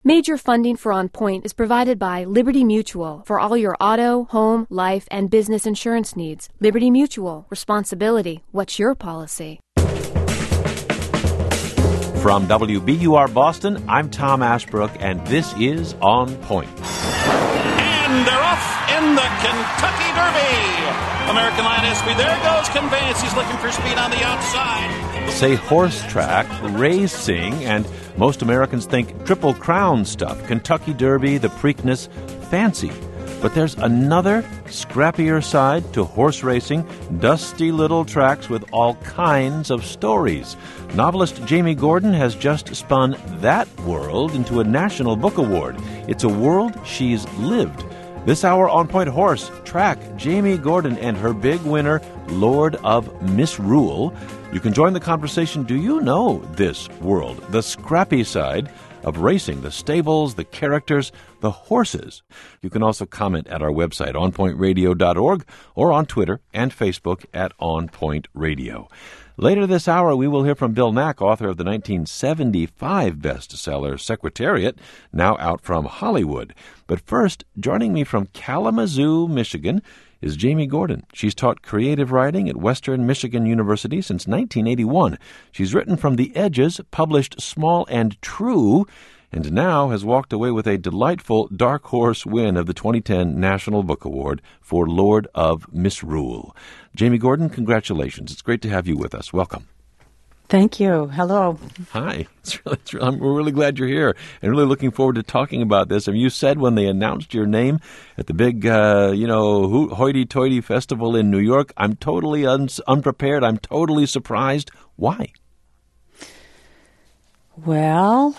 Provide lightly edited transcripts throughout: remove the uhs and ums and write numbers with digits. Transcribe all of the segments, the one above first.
Major funding for On Point is provided by Liberty Mutual for all your auto, home, life, and business insurance needs. Liberty Mutual. Responsibility. What's your policy? From WBUR Boston, I'm Tom Ashbrook, and this is On Point. And they're off in the Kentucky Derby. American Lion SP. There goes Conveyance. He's looking for speed on the outside. Say horse track, racing, and most Americans think Triple Crown stuff. Kentucky Derby, the Preakness, fancy. But there's another, scrappier side to horse racing, dusty little tracks with all kinds of stories. Novelist Jamie Gordon has just spun that world into a National Book Award. It's a world she's lived. This hour on Point Horse, track Jamie Gordon and her big winner, Lord of Misrule. You can join the conversation. Do you know this world? The scrappy side of racing, the stables, the characters, the horses. You can also comment at our website, onpointradio.org, or on Twitter and Facebook at onpointradio. Later this hour, we will hear from Bill Nack, author of the 1975 bestseller Secretariat, now out from Hollywood. But first, joining me from Kalamazoo, Michigan, is Jamie Gordon. She's taught creative writing at Western Michigan University since 1981. She's written From the Edges, published Small and True, and now has walked away with a delightful dark horse win of the 2010 National Book Award for Lord of Misrule. Jamie Gordon, congratulations. It's great to have you with us. Welcome. Thank you. Hello. Hi. We're really glad you're here and really looking forward to talking about this. And you said when they announced your name at the big, hoity-toity festival in New York, I'm totally unprepared. I'm totally surprised. Why? Well,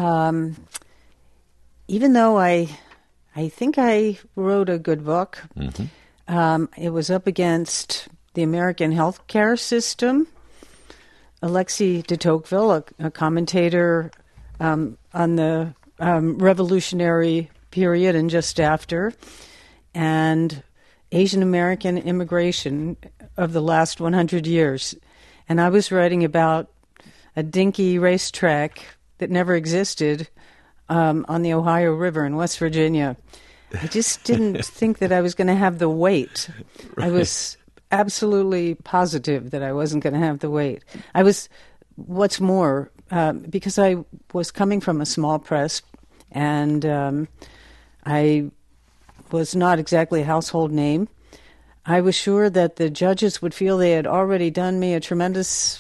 even though I think I wrote a good book, it was up against the American healthcare system. Alexis de Tocqueville, a commentator on the Revolutionary period and just after, and Asian American immigration of the last 100 years. And I was writing about a dinky racetrack that never existed on the Ohio River in West Virginia. I just didn't think that I was going to have the weight. Right. I was absolutely positive that I wasn't going to have the weight. What's more, because I was coming from a small press and I was not exactly a household name, I was sure that the judges would feel they had already done me a tremendous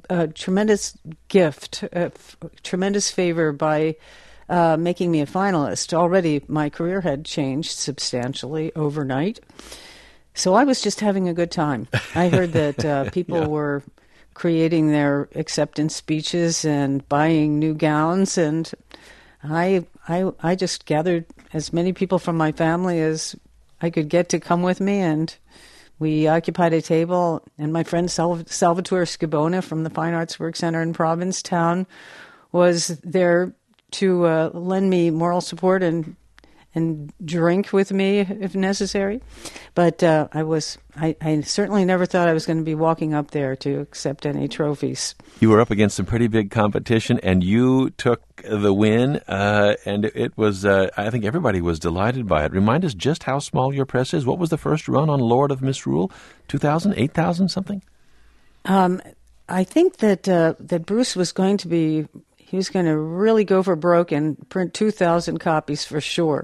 gift, a tremendous favor by making me a finalist. Already my career had changed substantially overnight. So I was just having a good time. I heard that people were creating their acceptance speeches and buying new gowns, and I just gathered as many people from my family as I could get to come with me, and we occupied a table, and my friend Salvatore Scibona from the Fine Arts Work Center in Provincetown was there to lend me moral support and drink with me if necessary. But I certainly never thought I was going to be walking up there to accept any trophies. You were up against some pretty big competition, and you took the win, and it was, I think everybody was delighted by it. Remind us just how small your press is. What was the first run on Lord of Misrule? 2,000, 8,000, something? I think that Bruce was going to be... He was going to really go for broke and print 2,000 copies for sure.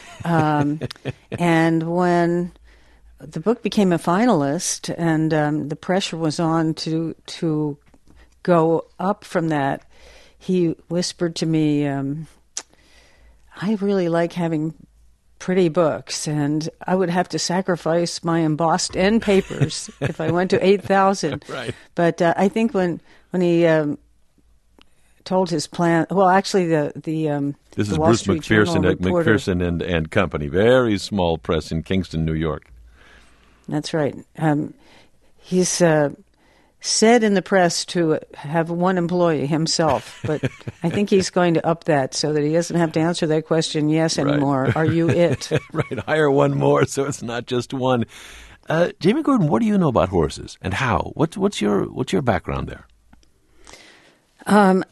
And when the book became a finalist and the pressure was on to go up from that, he whispered to me, I really like having pretty books, and I would have to sacrifice my embossed end papers if I went to 8,000. Right. But I think when he... told his plan. Well, actually, this is Wall Bruce Street McPherson at reporter, McPherson and Company, very small press in Kingston, New York. That's right. He's said in the press to have one employee himself, but I think he's going to up that so that he doesn't have to answer that question yes anymore. Right. Are you it? Right. Hire one more so it's not just one. Jamie Gordon, what do you know about horses and how? What's your background there?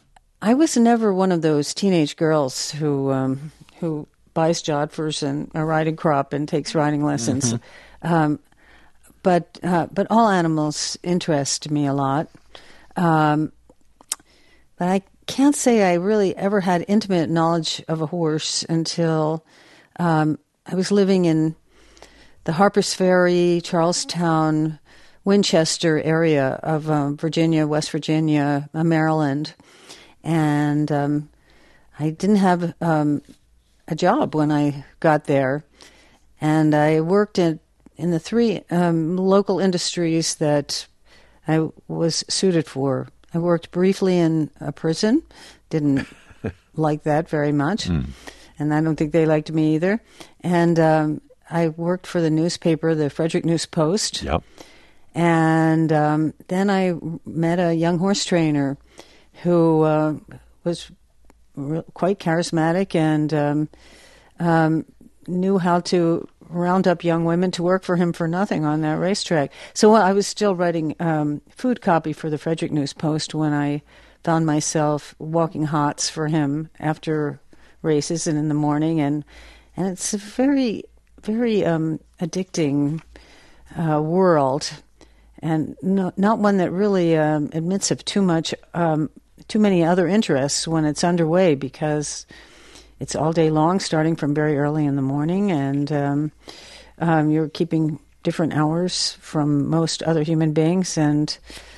I was never one of those teenage girls who buys jodhpurs and a riding crop and takes riding lessons. But all animals interest me a lot. But I can't say I really ever had intimate knowledge of a horse until I was living in the Harpers Ferry, Charlestown, Winchester area of Virginia, West Virginia, Maryland. And I didn't have a job when I got there. And I worked in the three local industries that I was suited for. I worked briefly in a prison, didn't like that very much, and I don't think they liked me either. And I worked for the newspaper, the Frederick News Post. Yep. And then I met a young horse trainer who was quite charismatic and knew how to round up young women to work for him for nothing on that racetrack. So I was still writing food copy for the Frederick News Post when I found myself walking hots for him after races and in the morning. And it's a very, very addicting world, and not one that really admits of too many other interests when it's underway, because it's all day long, starting from very early in the morning, and you're keeping different hours from most other human beings, and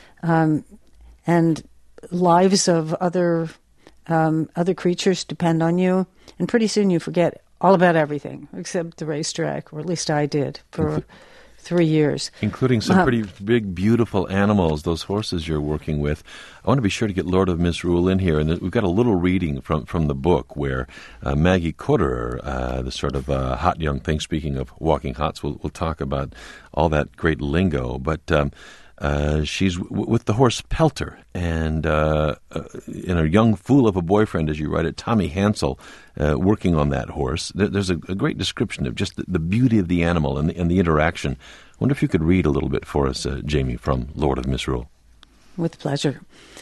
lives of other creatures depend on you, and pretty soon you forget all about everything except the racetrack, or at least I did for 3 years. Including some pretty big, beautiful animals, those horses you're working with. I want to be sure to get Lord of Misrule in here, and we've got a little reading from the book where Maggie Cotterer, the sort of hot young thing, speaking of walking hots, we'll talk about all that great lingo, but she's with the horse Pelter, and in a young fool of a boyfriend, as you write it, Tommy Hansel, working on that horse. There's a great description of just the beauty of the animal and the interaction. I wonder if you could read a little bit for us, Jamie, from Lord of Misrule. With pleasure.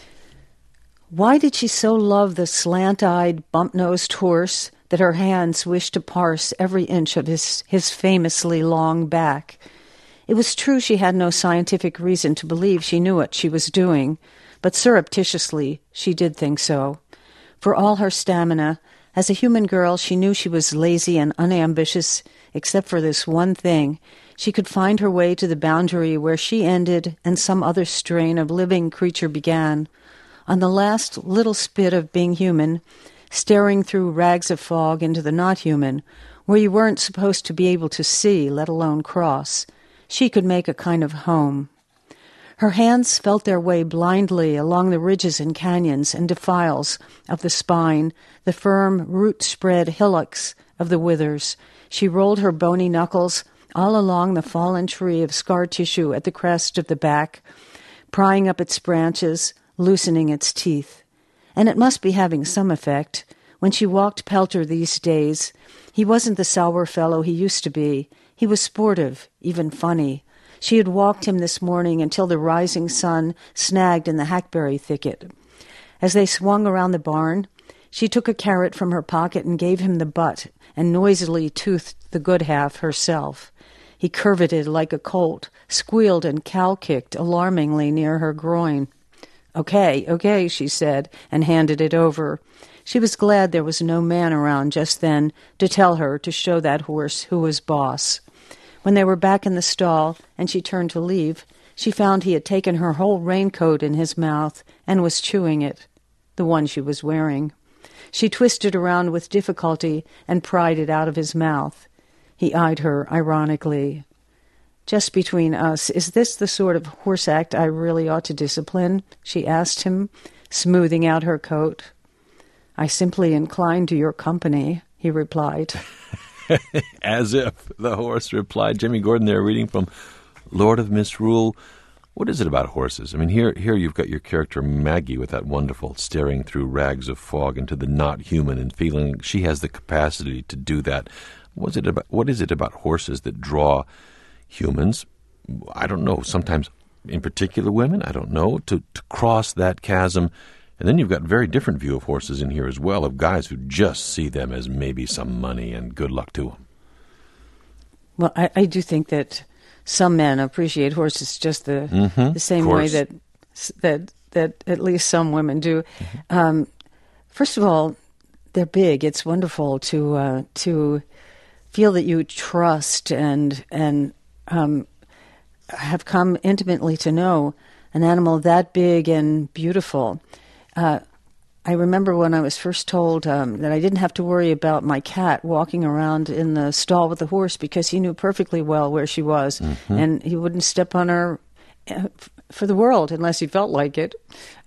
Why did she so love the slant-eyed, bump-nosed horse that her hands wished to parse every inch of his famously long back? It was true she had no scientific reason to believe she knew what she was doing, but surreptitiously she did think so. For all her stamina, as a human girl, she knew she was lazy and unambitious, except for this one thing. She could find her way to the boundary where she ended and some other strain of living creature began. On the last little spit of being human, staring through rags of fog into the not-human, where you weren't supposed to be able to see, let alone cross, she could make a kind of home. Her hands felt their way blindly along the ridges and canyons and defiles of the spine, the firm, root-spread hillocks of the withers. She rolled her bony knuckles all along the fallen tree of scar tissue at the crest of the back, prying up its branches, loosening its teeth. And it must be having some effect. When she walked Pelter these days, he wasn't the sour fellow he used to be. He was sportive, even funny. She had walked him this morning until the rising sun snagged in the hackberry thicket. As they swung around the barn, she took a carrot from her pocket and gave him the butt, and noisily toothed the good half herself. He curveted like a colt, squealed and cow-kicked alarmingly near her groin. Okay, she said, and handed it over. She was glad there was no man around just then to tell her to show that horse who was boss. When they were back in the stall and she turned to leave, she found he had taken her whole raincoat in his mouth and was chewing it, the one she was wearing. She twisted around with difficulty and pried it out of his mouth. He eyed her ironically. Just between us, is this the sort of horse act I really ought to discipline? She asked him, smoothing out her coat. I simply incline to your company, he replied. As if the horse replied. Jimmy Gordon there reading from Lord of Misrule. What is it about horses? I mean, here you've got your character Maggie with that wonderful staring through rags of fog into the not human and feeling she has the capacity to do that. What is it about horses that draw humans, I don't know, sometimes in particular women, I don't know, to cross that chasm And then you've got a very different view of horses in here as well, of guys who just see them as maybe some money and good luck to them. Well, I do think that some men appreciate horses just the same way that at least some women do. First of all, they're big. It's wonderful to feel that you trust and have come intimately to know an animal that big and beautiful. I remember when I was first told that I didn't have to worry about my cat walking around in the stall with the horse because he knew perfectly well where she was, and he wouldn't step on her for the world unless he felt like it.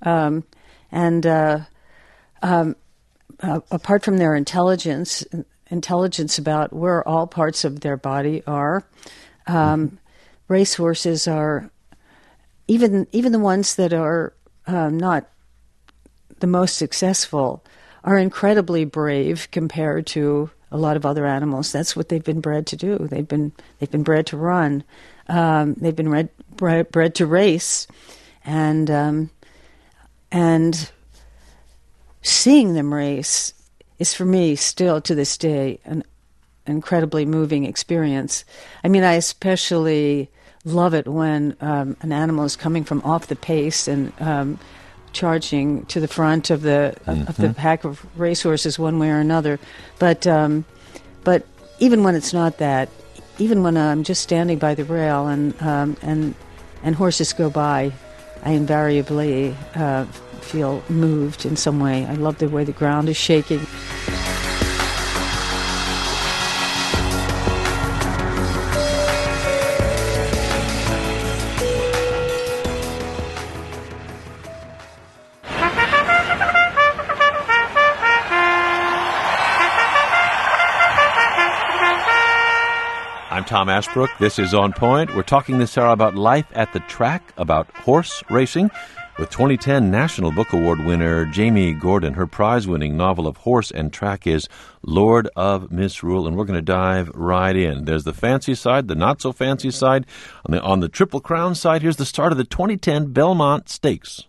Apart from their intelligence about where all parts of their body are, racehorses are, even the ones that are not the most successful, are incredibly brave compared to a lot of other animals. That's what they've been bred to do. They've been bred to run. They've been bred to race, and seeing them race is for me still to this day an incredibly moving experience. I mean, I especially love it when an animal is coming from off the pace and charging to the front of the pack of racehorses one way or another. But even when it's not that, even when I'm just standing by the rail and horses go by, I invariably feel moved in some way. I love the way the ground is shaking. I'm Tom Ashbrook. This is On Point. We're talking this hour about life at the track, about horse racing, with 2010 National Book Award winner Jamie Gordon. Her prize-winning novel of horse and track is Lord of Misrule, and we're going to dive right in. There's the fancy side, the not-so-fancy side. On the Triple Crown side, here's the start of the 2010 Belmont Stakes.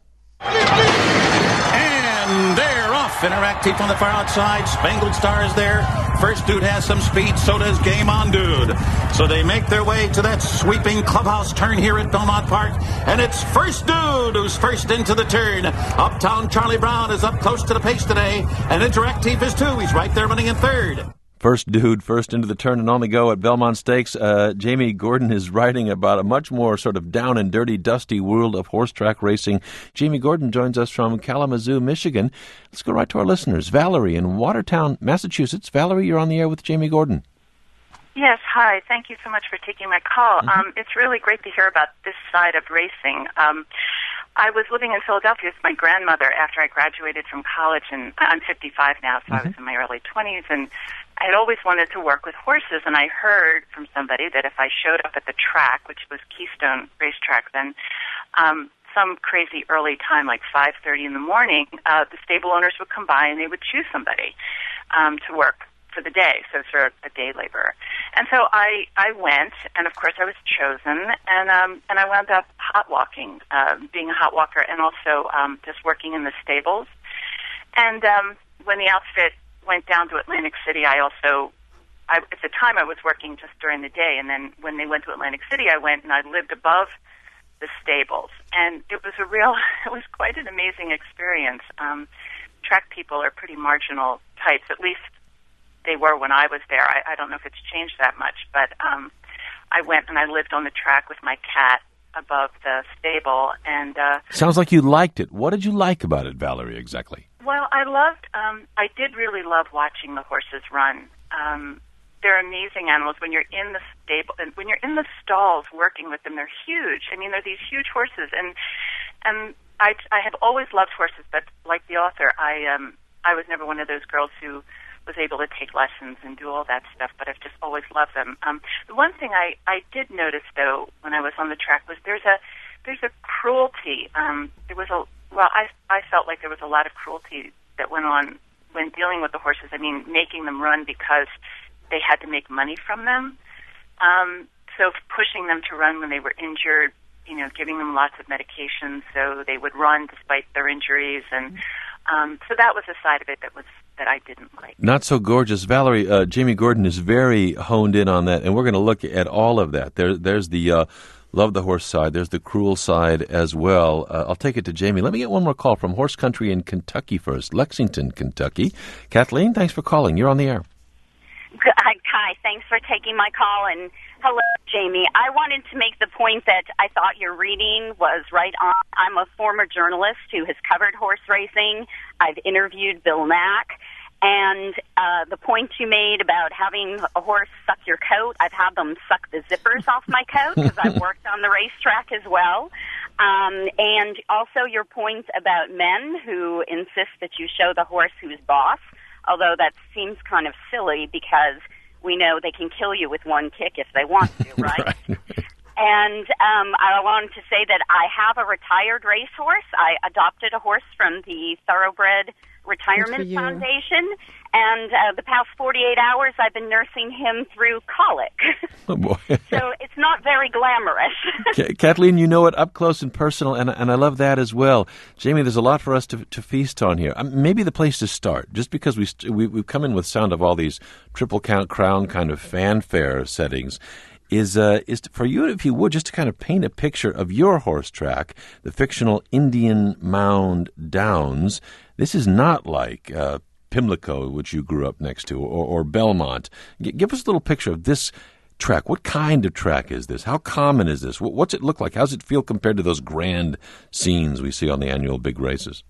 And they're off. Interactive on the far outside. Spangled Star is there. First Dude has some speed, so does Game On Dude. So they make their way to that sweeping clubhouse turn here at Belmont Park, and it's First Dude who's first into the turn. Uptown Charlie Brown is up close to the pace today, and Interactive is too. He's right there running in third. First Dude, first into the turn and on the go at Belmont Stakes. Jamie Gordon is writing about a much more sort of down and dirty, dusty world of horse track racing. Jamie Gordon joins us from Kalamazoo, Michigan. Let's go right to our listeners. Valerie in Watertown, Massachusetts. Valerie, you're on the air with Jamie Gordon. Yes, hi. Thank you so much for taking my call. It's really great to hear about this side of racing. I was living in Philadelphia with my grandmother after I graduated from college, and I'm 55 now, so I was in my early 20s, and I had always wanted to work with horses, and I heard from somebody that if I showed up at the track, which was Keystone Racetrack then, some crazy early time, like 5:30 in the morning, the stable owners would come by and they would choose somebody to work for the day, so sort of a day laborer. And so I went, and of course I was chosen, and I wound up hot walking, being a hot walker, and also just working in the stables. And when the outfit went down to Atlantic City, at the time I was working just during the day, and then when they went to Atlantic City, I went and I lived above the stables, and it was quite an amazing experience. Track people are pretty marginal types, at least they were when I was there. I don't know if it's changed that much, but I went and I lived on the track with my cat above the stable, and sounds like you liked it. What did you like about it, Valerie, exactly? Well, I did really love watching the horses run. They're amazing animals. When you're in the stable, when you're in the stalls working with them, they're huge. I mean, they're these huge horses, and I have always loved horses, but like the author, I was never one of those girls who was able to take lessons and do all that stuff, but I've just always loved them. The one thing I did notice, though, when I was on the track was there's a cruelty. I felt like there was a lot of cruelty that went on when dealing with the horses. I mean, making them run because they had to make money from them. So pushing them to run when they were injured, giving them lots of medications so they would run despite their injuries, and so that was a side of it that I didn't like. Not so gorgeous. Valerie, Jamie Gordon is very honed in on that, and we're going to look at all of that. There's the love the horse side. There's the cruel side as well. I'll take it to Jamie. Let me get one more call from Horse Country in Kentucky first, Lexington, Kentucky. Kathleen, thanks for calling. You're on the air. Hi, thanks for taking my call, and hello, Jamie. I wanted to make the point that I thought your reading was right on. I'm a former journalist who has covered horse racing. I've interviewed Bill Mack, and the point you made about having a horse suck your coat, I've had them suck the zippers off my coat because I've worked on the racetrack as well. And also your point about men who insist that you show the horse who's boss, although that seems kind of silly because we know they can kill you with one kick if they want to, right? And I wanted to say that I have a retired racehorse. I adopted a horse from the Thoroughbred Retirement Foundation, and the past 48 hours I've been nursing him through colic. Oh, boy. So it's not very glamorous. Kathleen, you know it up close and personal, and I love that as well. Jamie, there's a lot for us to feast on here. Maybe the place to start, just because we've come in with sound of all these Triple Crown kind of fanfare settings, is for you, if you would, just to kind of paint a picture of your horse track, the fictional Indian Mound Downs. This is not like Pimlico, which you grew up next to, or Belmont. Give us a little picture of this track. What kind of track is this? How common is this? What's it look like? How does it feel compared to those grand scenes we see on the annual big races?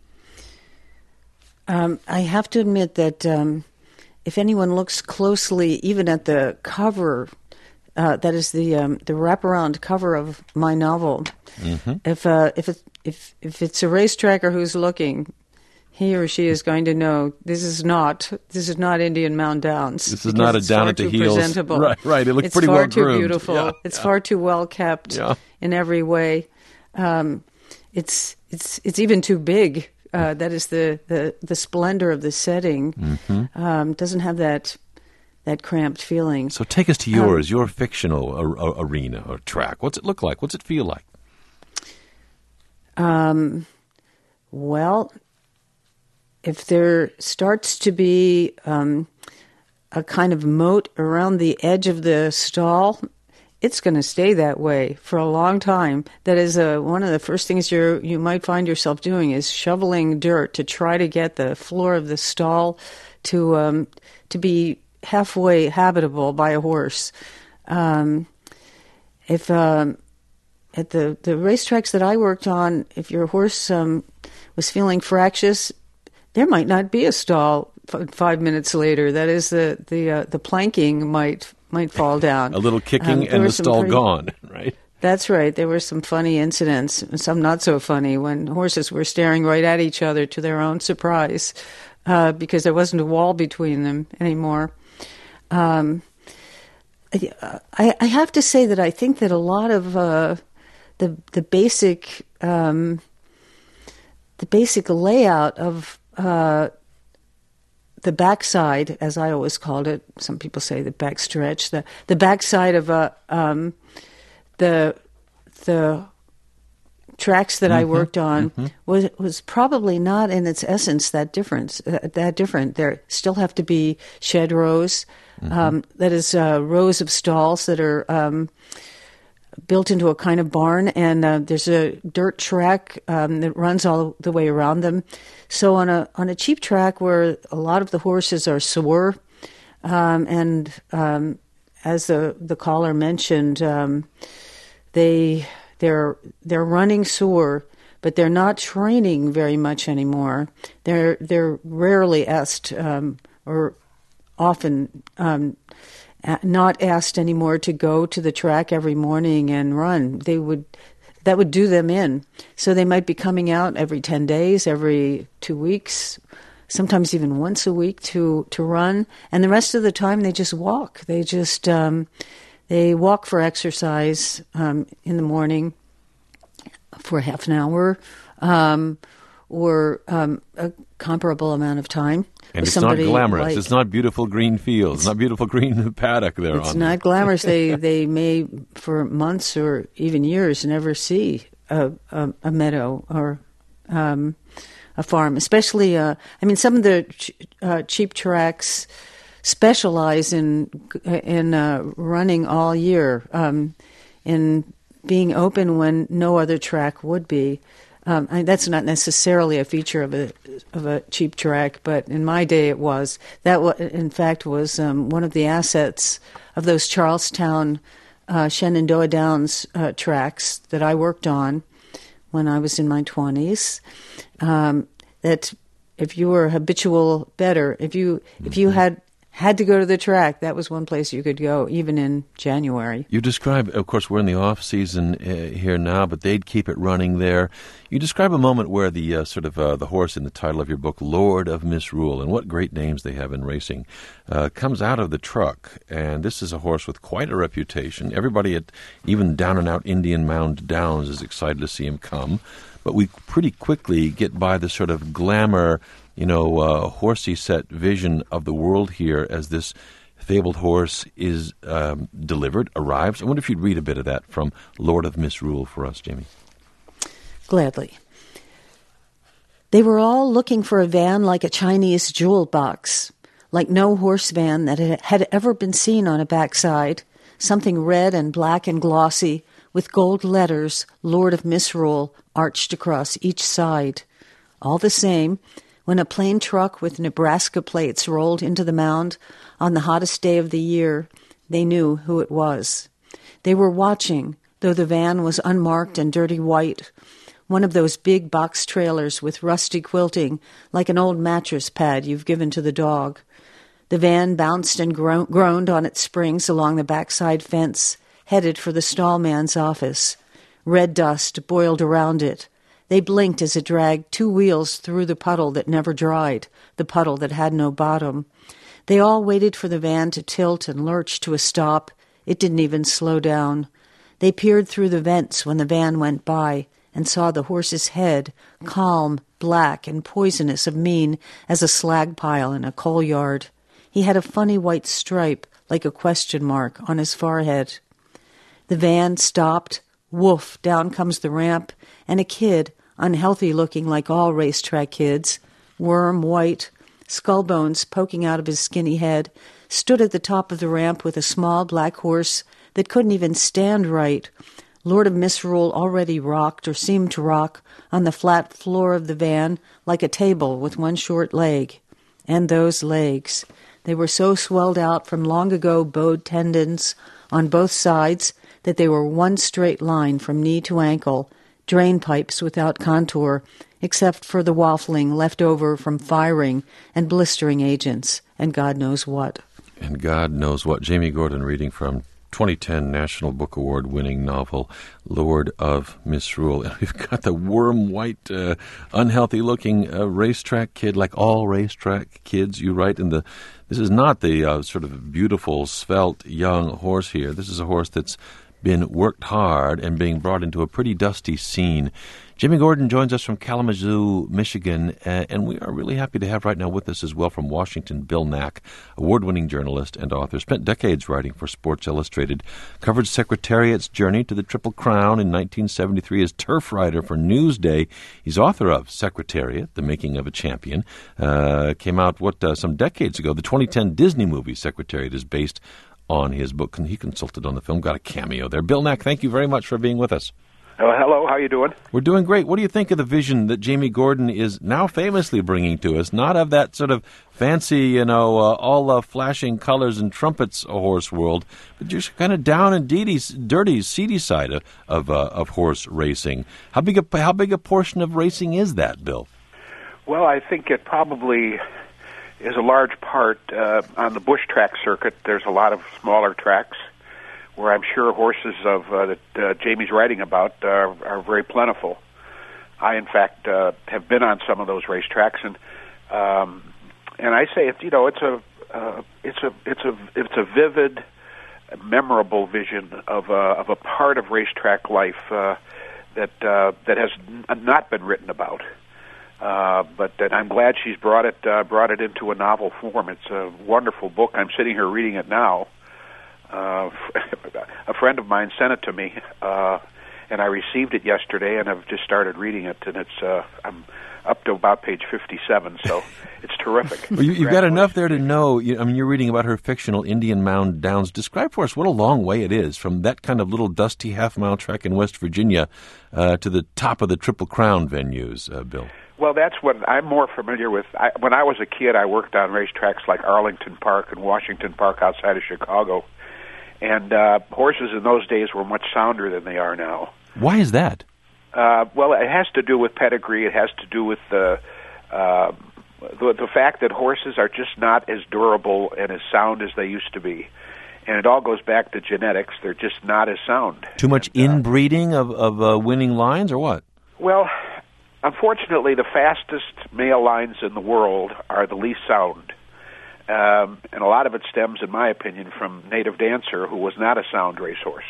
I have to admit that if anyone looks closely, even at the cover, that is the wraparound cover of my novel. Mm-hmm. If it's a racetracker who's looking, he or she is going to know this is not Indian Mound Downs. This is not a down at the heels. Presentable. Right. It looks it's pretty well groomed. It's far too beautiful. Yeah. It's far too well kept in every way. It's even too big. That is the splendor of the setting. Mm-hmm. Doesn't have that cramped feeling. So take us to yours, your fictional arena or track. What's it look like? What's it feel like? Well, if there starts to be a kind of moat around the edge of the stall, it's going to stay that way for a long time. That is one of the first things you might find yourself doing is shoveling dirt to try to get the floor of the stall to be halfway habitable by a horse. If at the racetracks that I worked on, if your horse was feeling fractious, there might not be a stall 5 minutes later. That is, the planking might fall down. A little kicking and the stall gone, right? That's right. There were some funny incidents, some not so funny, when horses were staring right at each other to their own surprise because there wasn't a wall between them anymore. I have to say that I think that a lot of the basic layout of the backside, as I always called it, some people say the backstretch, the backside of the tracks that I worked on was probably not in its essence that different. There still have to be shed rows, that is rows of stalls that are built into a kind of barn, and there's a dirt track that runs all the way around them. So on a cheap track where a lot of the horses are sore, and as the caller mentioned, they're running sore, but they're not training very much anymore. They're rarely asked or often not asked anymore to go to the track every morning and run. That would do them in. So they might be coming out every 10 days, every 2 weeks, sometimes even once a week to run. And the rest of the time they just walk. They just they walk for exercise in the morning for half an hour, or a comparable amount of time. And it's not glamorous. It's not beautiful green fields. It's not beautiful green paddock there. It's not glamorous. They may, for months or even years, never see a meadow or a farm. Especially, some of the cheap tracks specialize in running all year, in being open when no other track would be. That's not necessarily a feature of a cheap track, but in my day it was. That, in fact, was one of the assets of those Charlestown Shenandoah Downs tracks that I worked on when I was in my 20s. That if you were a habitual bettor, if you had to go to the track, that was one place you could go, even in January. You describe, of course, we're in the off-season here now, but they'd keep it running there. You describe a moment where the the horse in the title of your book, Lord of Misrule, and what great names they have in racing, comes out of the truck. And this is a horse with quite a reputation. Everybody at even down-and-out Indian Mound Downs is excited to see him come. But we pretty quickly get by the sort of glamour, horsey set vision of the world here as this fabled horse is arrives. I wonder if you'd read a bit of that from Lord of Misrule for us, Jamie. Gladly. They were all looking for a van like a Chinese jewel box, like no horse van that had ever been seen on a backside, something red and black and glossy, with gold letters, Lord of Misrule, arched across each side. All the same, when a plain truck with Nebraska plates rolled into the mound on the hottest day of the year, they knew who it was. They were watching, though the van was unmarked and dirty white, one of those big box trailers with rusty quilting, like an old mattress pad you've given to the dog. The van bounced and groaned on its springs along the backside fence, headed for the stallman's office. Red dust boiled around it. They blinked as it dragged two wheels through the puddle that never dried, the puddle that had no bottom. They all waited for the van to tilt and lurch to a stop. It didn't even slow down. They peered through the vents when the van went by and saw the horse's head, calm, black, and poisonous of mien as a slag pile in a coal yard. He had a funny white stripe, like a question mark, on his forehead. The van stopped. Woof, down comes the ramp, and a kid, unhealthy-looking like all racetrack kids, worm white, skull bones poking out of his skinny head, stood at the top of the ramp with a small black horse that couldn't even stand right. Lord of Misrule already rocked, or seemed to rock, on the flat floor of the van like a table with one short leg. And those legs. They were so swelled out from long ago bowed tendons on both sides that they were one straight line from knee to ankle, drain pipes without contour, except for the waffling left over from firing and blistering agents, and God knows what. And God knows what. Jamie Gordon reading from 2010 National Book Award winning novel, Lord of Misrule. And we've got the worm white, unhealthy looking racetrack kid, like all racetrack kids, you write in the... This is not the sort of beautiful, svelte, young horse here. This is a horse that's been worked hard and being brought into a pretty dusty scene. Jamie Gordon joins us from Kalamazoo, Michigan, and we are really happy to have right now with us as well from Washington, Bill Nack, award-winning journalist and author, spent decades writing for Sports Illustrated, covered Secretariat's journey to the Triple Crown in 1973 as turf writer for Newsday. He's author of Secretariat, The Making of a Champion, came out, some decades ago. The 2010 Disney movie Secretariat is based on his book, and he consulted on the film, got a cameo there. Bill Nack, thank you very much for being with us. Hello, how you doing? We're doing great. What do you think of the vision that Jamie Gordon is now famously bringing to us? Not of that sort of fancy, all flashing colors and trumpets horse world, but just kind of down and dirty, seedy side of horse racing. How big a portion of racing is that, Bill? Well, I think it probably is a large part on the bush track circuit. There's a lot of smaller tracks where I'm sure horses that Jamie's writing about are very plentiful. I, in fact, have been on some of those racetracks, and I say it's a vivid, memorable vision of a part of racetrack life that has not been written about. But I'm glad she's brought it into a novel form. It's a wonderful book. I'm sitting here reading it now. A friend of mine sent it to me, and I received it yesterday, and I've just started reading it, and I'm up to about page 57, so it's terrific. Well, you've got enough there to know. You're reading about her fictional Indian Mound Downs. Describe for us what a long way it is from that kind of little dusty half-mile trek in West Virginia to the top of the Triple Crown venues, Bill. Well, that's what I'm more familiar with. When I was a kid, I worked on racetracks like Arlington Park and Washington Park outside of Chicago, and horses in those days were much sounder than they are now. Why is that? Well, it has to do with pedigree. It has to do with the fact that horses are just not as durable and as sound as they used to be. And it all goes back to genetics. They're just not as sound. Too much inbreeding of winning lines, or what? Well, unfortunately, the fastest male lines in the world are the least sound. And a lot of it stems, in my opinion, from Native Dancer, who was not a sound racehorse.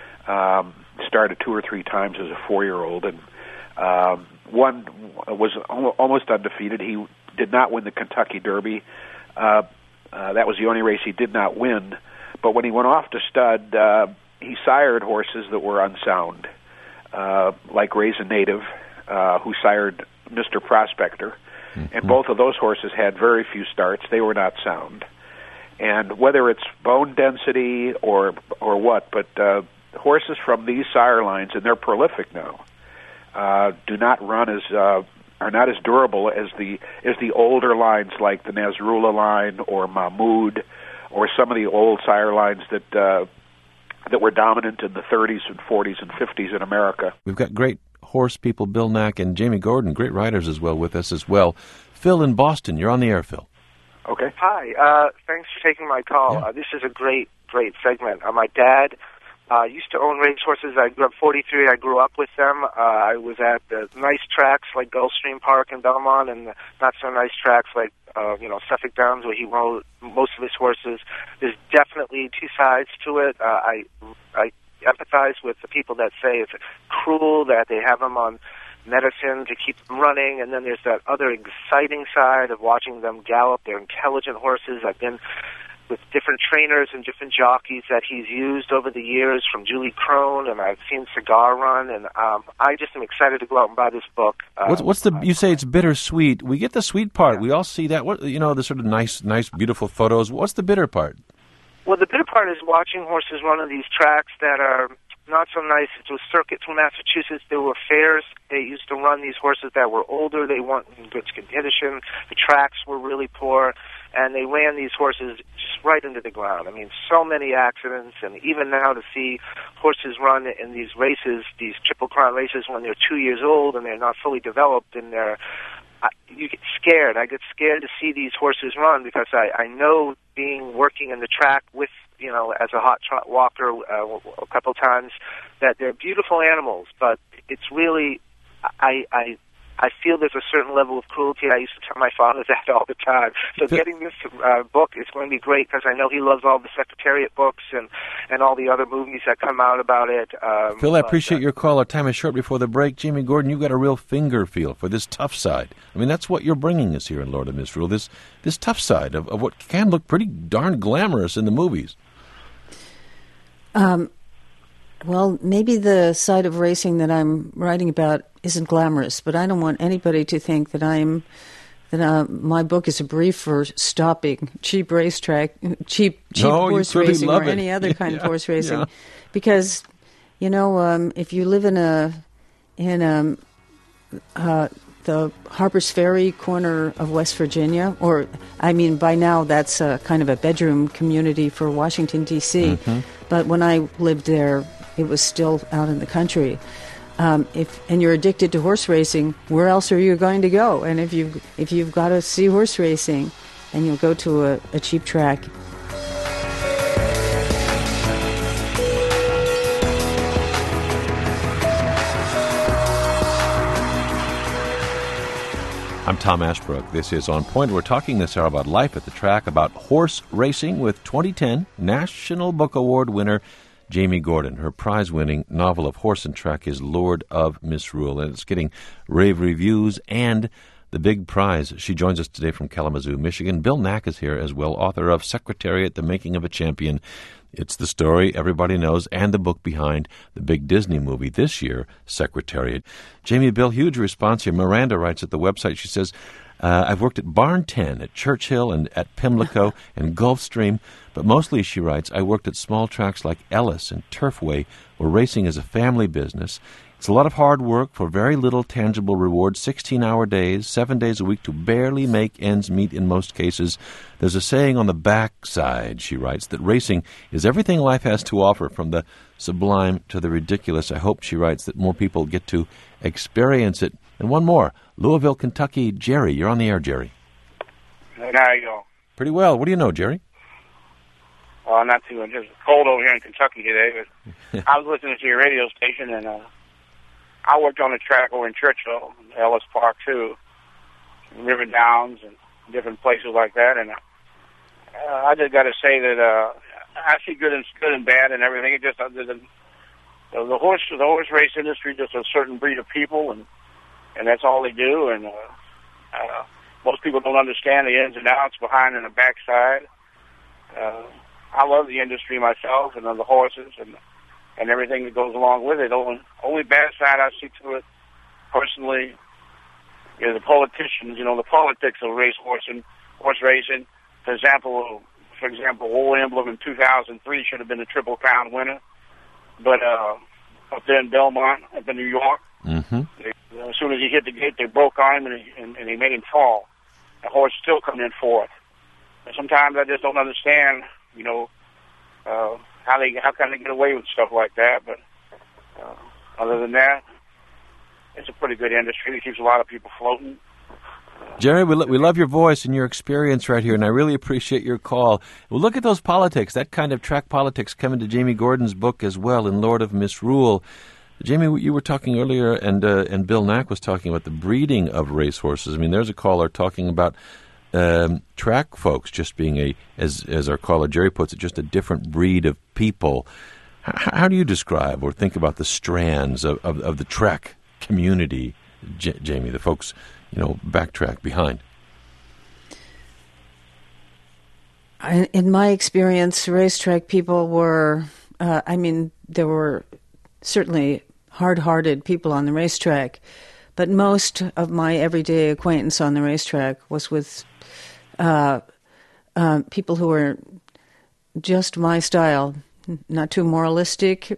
Started 2 or 3 times as a 4-year-old, and one was almost undefeated. He did not win the Kentucky Derby. That was the only race he did not win. But when he went off to stud, he sired horses that were unsound, like Raisin Native, who sired Mr. Prospector. Mm-hmm. And both of those horses had very few starts. They were not sound. And whether it's bone density or what, but horses from these sire lines, and they're prolific now, do not run are not as durable as the older lines like the Nasrullah line or Mahmoud or some of the old sire lines that were dominant in the 30s and 40s and 50s in America. We've got great horse people, Bill Knack and Jamie Gordon, great riders as well with us as well. Phil in Boston, you're on the air, Phil. Okay. Hi. Thanks for taking my call. Yeah. This is a great segment. My dad used to own racehorses. I grew up 43. I grew up with them. I was at the nice tracks like Gulfstream Park in Belmont, and not so nice tracks like Suffolk Downs, where he rode most of his horses. There's definitely two sides to it. I empathize with the people that say it's cruel that they have them on medicine to keep them running, and then there's that other exciting side of watching them gallop. They're intelligent horses. I've been with different trainers and different jockeys that he's used over the years, from Julie Crone, and I've seen Cigar run, and I just am excited to go out and buy this book. What's the? You say it's bittersweet. We get the sweet part. Yeah. We all see that. What the sort of nice, beautiful photos. What's the bitter part? Well, the bitter part is watching horses run on these tracks that are not so nice. It was circuits from Massachusetts. There were fairs. They used to run these horses that were older. They weren't in good condition. The tracks were really poor, and they ran these horses just right into the ground. I mean, so many accidents, and even now to see horses run in these races, these Triple Crown races, when they're 2 years old and they're not fully developed, and you get scared. I get scared to see these horses run because I know, working in the track with, as a hot trot walker a couple times, that they're beautiful animals, but it's really, I feel there's a certain level of cruelty. I used to tell my father that all the time. So getting this book is going to be great because I know he loves all the Secretariat books and all the other movies that come out about it. Phil, I appreciate your call. Our time is short before the break. Jamie Gordon, you've got a real finger feel for this tough side. I mean, that's what you're bringing us here in Lord of Misrule, this tough side of what can look pretty darn glamorous in the movies. Well, maybe the side of racing that I'm writing about isn't glamorous, but I don't want anybody to think that my book is a brief for stopping cheap racetrack, cheap horse racing or any other kind of horse racing, because if you live in the Harper's Ferry corner of West Virginia, by now that's kind of a bedroom community for Washington D.C. Mm-hmm. But when I lived there, it was still out in the country. And you're addicted to horse racing, where else are you going to go? And if you've got to see horse racing, and you'll go to a cheap track. I'm Tom Ashbrook. This is On Point. We're talking this hour about life at the track, about horse racing with 2010 National Book Award winner Jamie Gordon. Her prize-winning novel of horse and track is Lord of Misrule, and it's getting rave reviews and the big prize. She joins us today from Kalamazoo, Michigan. Bill Nack is here as well, author of Secretariat, The Making of a Champion. It's the story everybody knows and the book behind the big Disney movie this year, Secretariat. Jamie, Bill, huge response here. Miranda writes at the website, she says, I've worked at Barn 10, at Churchill, and at Pimlico and Gulfstream, but mostly, she writes, I worked at small tracks like Ellis and Turfway, where racing is a family business. It's a lot of hard work for very little tangible reward, 16-hour days, 7 days a week to barely make ends meet in most cases. There's a saying on the backside, she writes, that racing is everything life has to offer, from the sublime to the ridiculous. I hope, she writes, that more people get to experience it. And one more, Louisville, Kentucky, Jerry. You're on the air, Jerry. Hey, how you going? Pretty well. What do you know, Jerry? Not too much. Just cold over here in Kentucky today. But I was listening to your radio station, and I worked on a track over in Churchill, Ellis Park too, River Downs, and different places like that. And I just got to say that I see good and bad and everything. It just the horse race industry, just a certain breed of people, and that's all they do. And most people don't understand the ins and outs behind and the backside. I love the industry myself and the horses and everything that goes along with it. Only bad side I see to it, personally, is the politicians. The politics of horse racing. For example, Old Emblem in 2003 should have been the Triple Crown winner, but up there in Belmont, up in New York, as soon as he hit the gate, they broke on him and they made him fall. The horse still coming in fourth. And sometimes I just don't understand, how can they get away with stuff like that? But other than that, it's a pretty good industry. It keeps a lot of people floating. Jerry, we love your voice and your experience right here, and I really appreciate your call. Well, look at those politics, that kind of track politics coming to Jamie Gordon's book as well in Lord of Misrule. Jamie, you were talking earlier, and Bill Nack was talking about the breeding of racehorses. I mean, there's a caller talking about track folks just being as our caller Jerry puts it, just a different breed of people. How do you describe or think about the strands of the track community, Jamie, the folks, backtrack behind? In my experience, racetrack people were, there were certainly hard-hearted people on the racetrack, but most of my everyday acquaintance on the racetrack was with people who were just my style, not too moralistic,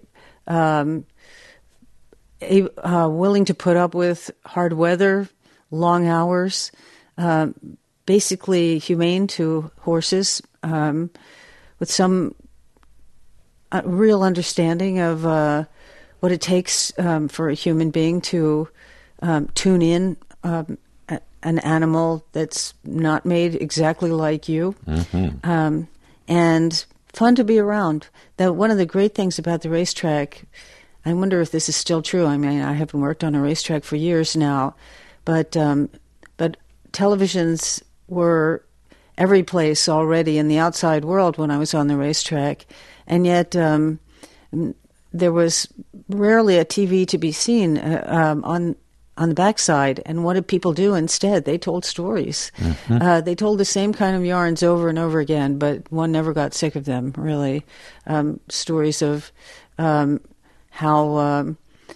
willing to put up with hard weather, long hours, basically humane to horses, with some real understanding of what it takes for a human being to tune in an animal that's not made exactly like you, and fun to be around. That one of the great things about the racetrack, I wonder if this is still true. I mean, I haven't worked on a racetrack for years now, but televisions were every place already in the outside world when I was on the racetrack, and yet there was rarely a TV to be seen on the backside. And what did people do instead? They told stories. They told the same kind of yarns over and over again, but one never got sick of them, really. Stories of how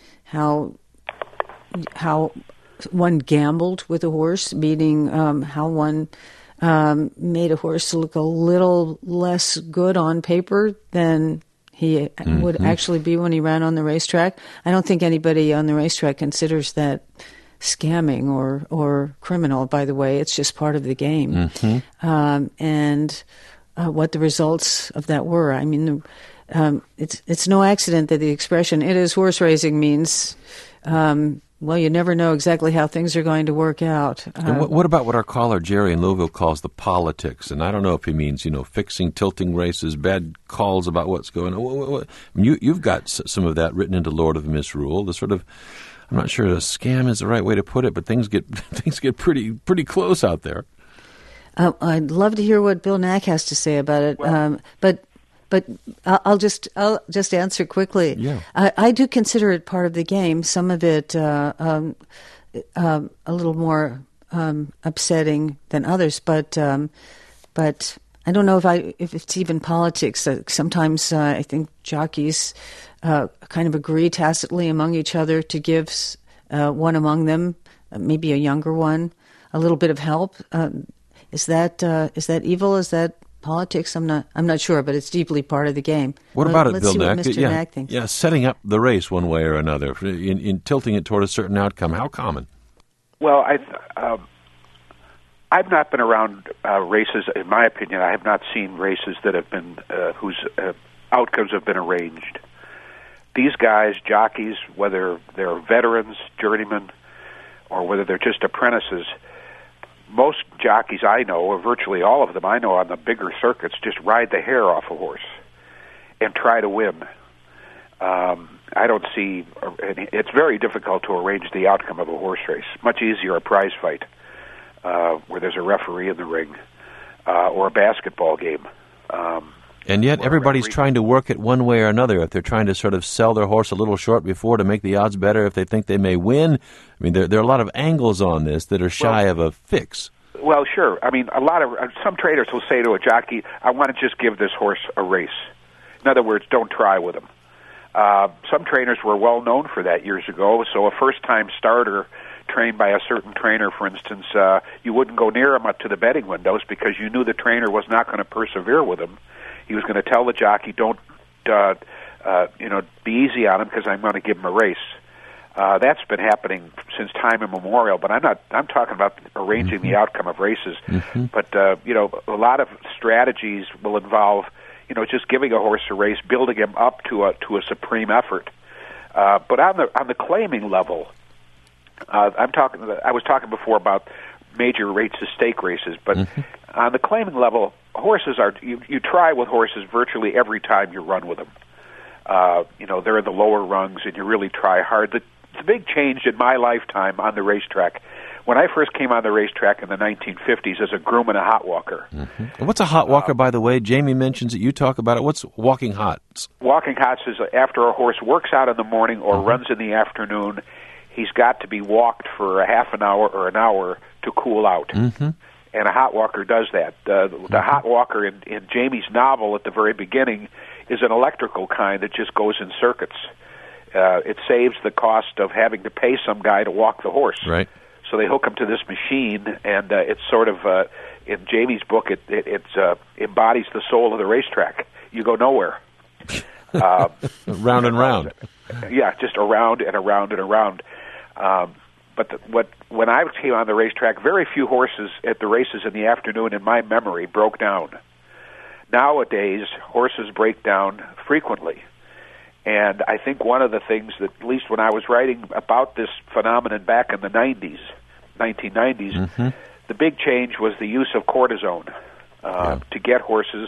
one gambled with a horse, meaning how one made a horse look a little less good on paper than he would actually be when he ran on the racetrack. I don't think anybody on the racetrack considers that scamming or criminal, by the way. It's just part of the game. And what the results of that were. I mean, it's no accident that the expression, "it is horse racing," means, well, you never know exactly how things are going to work out. And what about what our caller Jerry in Louisville calls the politics? And I don't know if he means, fixing tilting races, bad calls about what's going on. You've got some of that written into Lord of Misrule. The sort of, I'm not sure a scam is the right way to put it, but things get pretty close out there. I'd love to hear what Bill Nack has to say about it. But But I'll just answer quickly. Yeah. I do consider it part of the game. Some of it a little more upsetting than others, but I don't know if it's even politics. Sometimes I think jockeys kind of agree tacitly among each other to give one among them, maybe a younger one, a little bit of help. Is that evil? Is that politics? I'm not sure, but it's deeply part of the game. What about Let's it, Bill see Nack? what Mr. Nack thinks. Yeah, setting up the race one way or another, in tilting it toward a certain outcome. How common? Well, I've not been around races. In my opinion, I have not seen races that have been whose outcomes have been arranged. These guys, jockeys, whether they're veterans, journeymen, or whether they're just apprentices, most jockeys I know, or virtually all of them I know on the bigger circuits, just ride the hair off a horse and try to win. I don't see. It's very difficult to arrange the outcome of a horse race. Much easier a prize fight where there's a referee in the ring or a basketball game. And yet everybody's trying to work it one way or another. If they're trying to sort of sell their horse a little short before to make the odds better, if they think they may win. I mean, there are a lot of angles on this that are shy of a fix. Well, sure. I mean, some traders will say to a jockey, I want to just give this horse a race. In other words, don't try with him. Some trainers were well known for that years ago, so a first-time starter trained by a certain trainer, for instance, you wouldn't go near him up to the betting windows because you knew the trainer was not going to persevere with him. He was going to tell the jockey, don't, be easy on him because I'm going to give him a race. That's been happening since time immemorial, but I'm talking about arranging the outcome of races. But, a lot of strategies will involve, just giving a horse a race, building him up to a supreme effort. But on the claiming level, I was talking before about major rates of stake races, but on the claiming level, horses you try with horses virtually every time you run with them. They're in the lower rungs, and you really try hard. The big change in my lifetime on the racetrack, when I first came on the racetrack in the 1950s as a groom and a hot walker. What's a hot walker, by the way? Jamie mentions it. You talk about it. What's walking hots? Walking hots is after a horse works out in the morning or runs in the afternoon, he's got to be walked for a half an hour or an hour to cool out. And a hot walker does that. The hot walker in Jamie's novel at the very beginning is an electrical kind that just goes in circuits. It saves the cost of having to pay some guy to walk the horse. Right. So they hook him to this machine, and it's sort of, in Jamie's book, it embodies the soul of the racetrack. You go nowhere. Round and round. Yeah, just around and around and around. But when I came on the racetrack, very few horses at the races in the afternoon, in my memory, broke down. Nowadays, horses break down frequently. And I think one of the things that, at least when I was writing about this phenomenon back in the 1990s, the big change was the use of cortisone to get horses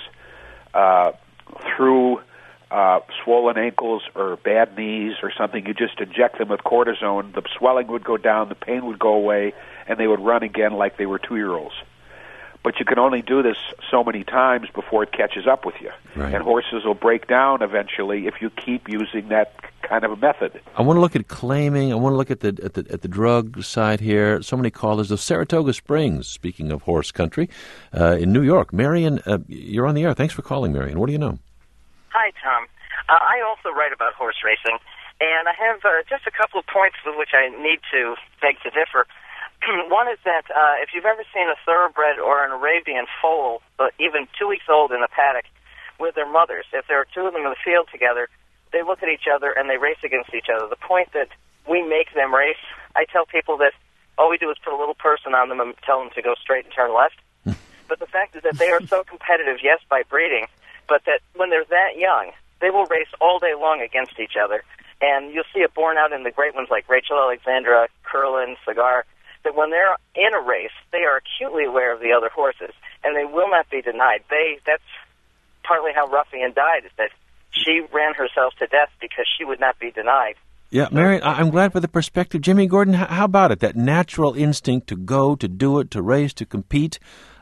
through swollen ankles or bad knees or something. You just inject them with cortisone, the swelling would go down, the pain would go away, and they would run again like they were 2-year-olds. But you can only do this so many times before it catches up with you. Right. And horses will break down eventually if you keep using that kind of a method. I want to look at claiming. I want to look at the drug side here. So many callers of Saratoga Springs, speaking of horse country, in New York. Marion, you're on the air. Thanks for calling, Marion. What do you know? Hi, Tom. I also write about horse racing, and I have just a couple of points with which I need to beg to differ. One is that if you've ever seen a thoroughbred or an Arabian foal, even 2 weeks old in a paddock, with their mothers, if there are two of them in the field together, they look at each other and they race against each other. The point that we make them race, I tell people that all we do is put a little person on them and tell them to go straight and turn left. But the fact is that they are so competitive, yes, by breeding, but that when they're that young, they will race all day long against each other. And you'll see it borne out in the great ones like Rachel Alexandra, Curlin, Cigar, that when they're in a race, they are acutely aware of the other horses, and they will not be denied. That's partly how Ruffian died, is that she ran herself to death because she would not be denied. Yeah, Marion, I'm glad for the perspective. Jimmy Gordon, how about it, that natural instinct to go, to do it, to race, to compete?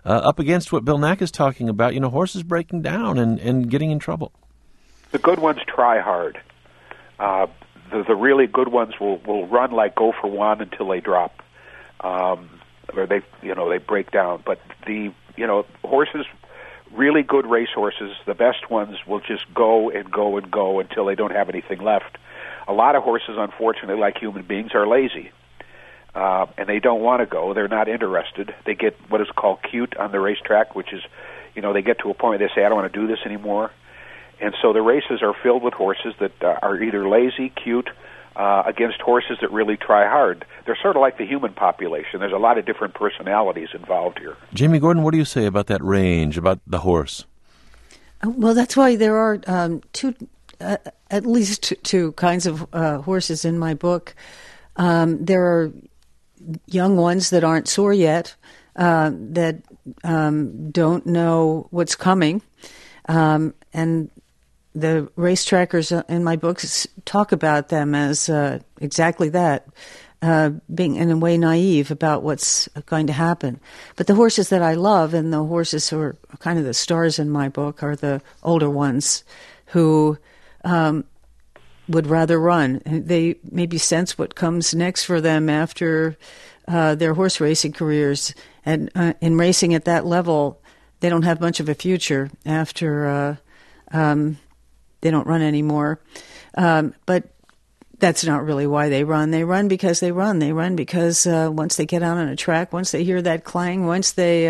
up against what Bill Nack is talking about, horses breaking down and getting in trouble. The good ones try hard. The really good ones will run like go for one until they drop, or they break down. But the horses, really good race horses, the best ones will just go and go and go until they don't have anything left. A lot of horses, unfortunately, like human beings, are lazy, and they don't want to go. They're not interested. They get what is called cute on the racetrack, which is, they get to a point where they say, I don't want to do this anymore. And so the races are filled with horses that are either lazy, cute, against horses that really try hard. They're sort of like the human population. There's a lot of different personalities involved here. Jamie Gordon, what do you say about that range, about the horse? Well, that's why there are at least two kinds of horses in my book. There are young ones that aren't sore yet, that don't know what's coming, and the race trackers in my books talk about them as exactly that, being in a way naive about what's going to happen. But the horses that I love, and the horses who are kind of the stars in my book, are the older ones who would rather run. They maybe sense what comes next for them after their horse racing careers. And in racing at that level, they don't have much of a future after they don't run anymore. But that's not really why they run. They run because they run. They run because once they get out on a track, once they hear that clang, once they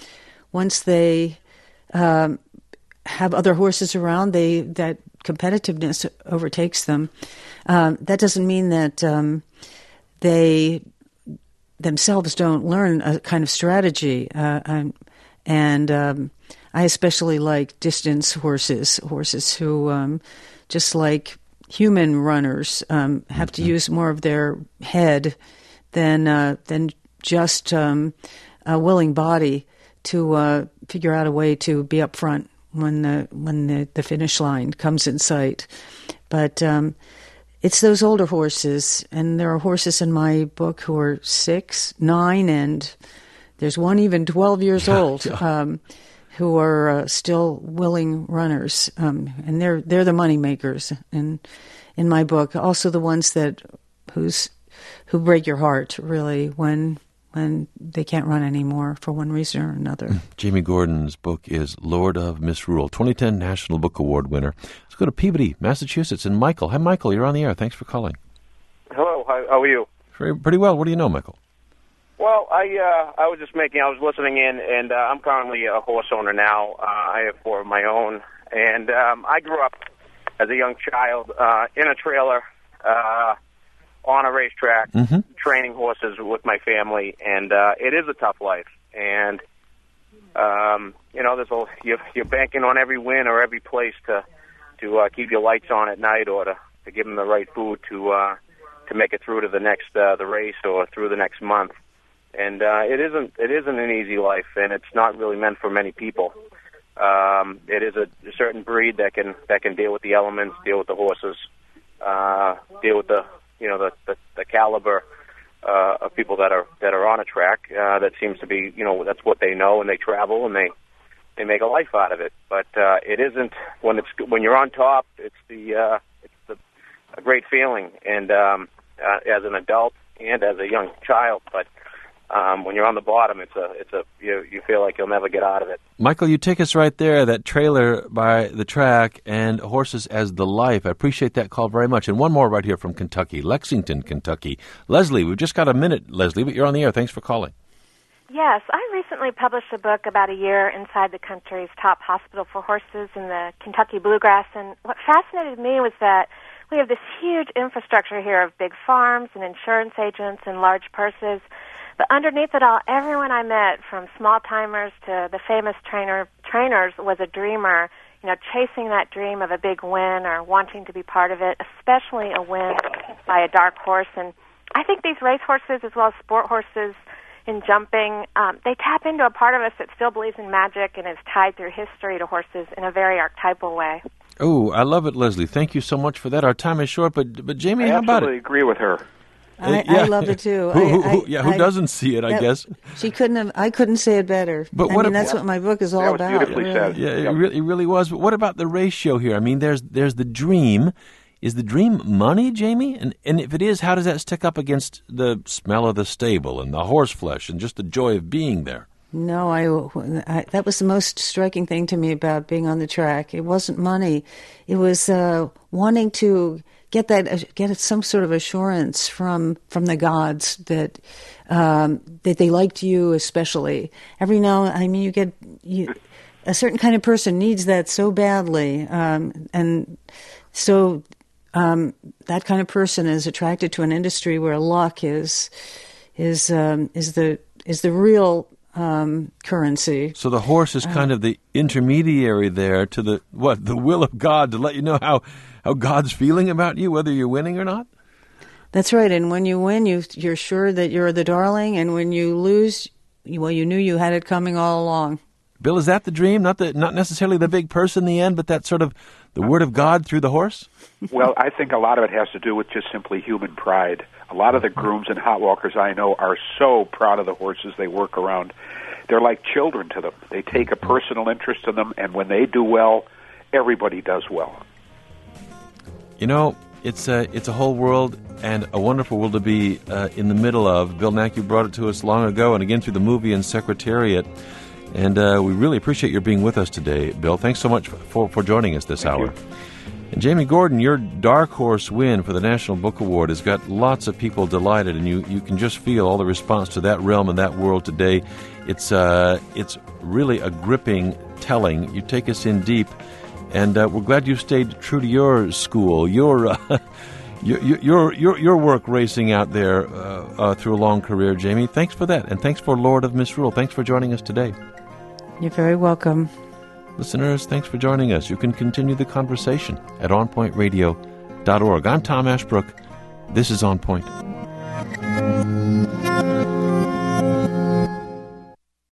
have other horses around, that competitiveness overtakes them. That doesn't mean that they themselves don't learn a kind of strategy. I especially like distance horses who, just like human runners, have to use more of their head than just a willing body to figure out a way to be up front when the finish line comes in sight. But it's those older horses, and there are horses in my book who are 6, 9, and there's one even 12 years old. Who are still willing runners, and they're the money makers in my book. Also, the ones who break your heart really when they can't run anymore for one reason or another. Jamie Gordon's book is Lord of Misrule, 2010 National Book Award winner. Let's go to Peabody, Massachusetts, and Michael. Hi, Michael. You're on the air. Thanks for calling. Hello. How are you? Pretty well. What do you know, Michael? Well, I was listening in, and I'm currently a horse owner now. I have 4 of my own, and I grew up as a young child in a trailer on a racetrack, training horses with my family, and it is a tough life. And you're banking on every win or every place to keep your lights on at night, or to give them the right food to make it through to the next the race or through the next month. And it isn't an easy life, and it's not really meant for many people. It is a certain breed that can deal with the elements, deal with the horses, deal with the caliber of people that are on a track. That seems to be, that's what they know, and they travel and they make a life out of it. But it isn't when you're on top. It's a great feeling, and as an adult and as a young child, but. When you're on the bottom, you feel like you'll never get out of it. Michael, you take us right there, that trailer by the track and horses as the life. I appreciate that call very much. And one more right here from Kentucky, Lexington, Kentucky. Leslie, we've just got a minute, Leslie, but you're on the air. Thanks for calling. Yes, I recently published a book about a year inside the country's top hospital for horses in the Kentucky bluegrass. And what fascinated me was that we have this huge infrastructure here of big farms and insurance agents and large purses. But underneath it all, everyone I met, from small-timers to the famous trainers, was a dreamer, chasing that dream of a big win or wanting to be part of it, especially a win by a dark horse. And I think these race horses, as well as sport horses in jumping, they tap into a part of us that still believes in magic and is tied through history to horses in a very archetypal way. Oh, I love it, Leslie. Thank you so much for that. Our time is short, but Jamie, how about it? I absolutely agree with her. I love it too. Who doesn't see it? I guess she couldn't have. I couldn't say it better. But that's what my book is all about. Beautifully really. said. Yeah, it really was. But what about the ratio here? I mean, there's the dream. Is the dream money, Jamie? And if it is, how does that stick up against the smell of the stable and the horse flesh and just the joy of being there? No, I that was the most striking thing to me about being on the track. It wasn't money. It was wanting to get some sort of assurance from the gods that they liked you especially. Every now, I mean, a certain kind of person needs that so badly, and so. That kind of person is attracted to an industry where luck is the real currency. So the horse is kind of the intermediary there to the will of God to let you know how God's feeling about you, whether you're winning or not. That's right. And when you win, you're sure that you're the darling, and when you lose, you knew you had it coming all along. Bill, is that the dream? Not necessarily the big purse in the end, but that sort of the word of God through the horse? Well, I think a lot of it has to do with just simply human pride. A lot of the grooms and hot walkers I know are so proud of the horses they work around. They're like children to them. They take a personal interest in them, and when they do well, everybody does well. You know, it's a whole world and a wonderful world to be in the middle of. Bill Nack, you brought it to us long ago, and again through the movie and Secretariat. And we really appreciate your being with us today, Bill. Thanks so much for joining us this hour. And Jamie Gordon, your Dark Horse win for the National Book Award has got lots of people delighted, and you can just feel all the response to that realm and that world today. It's really a gripping telling. You take us in deep, and we're glad you stayed true to your school, your work racing out there through a long career, Jamie. Thanks for that, and thanks for Lord of Misrule. Thanks for joining us today. You're very welcome. Listeners, thanks for joining us. You can continue the conversation at onpointradio.org. I'm Tom Ashbrook. This is On Point.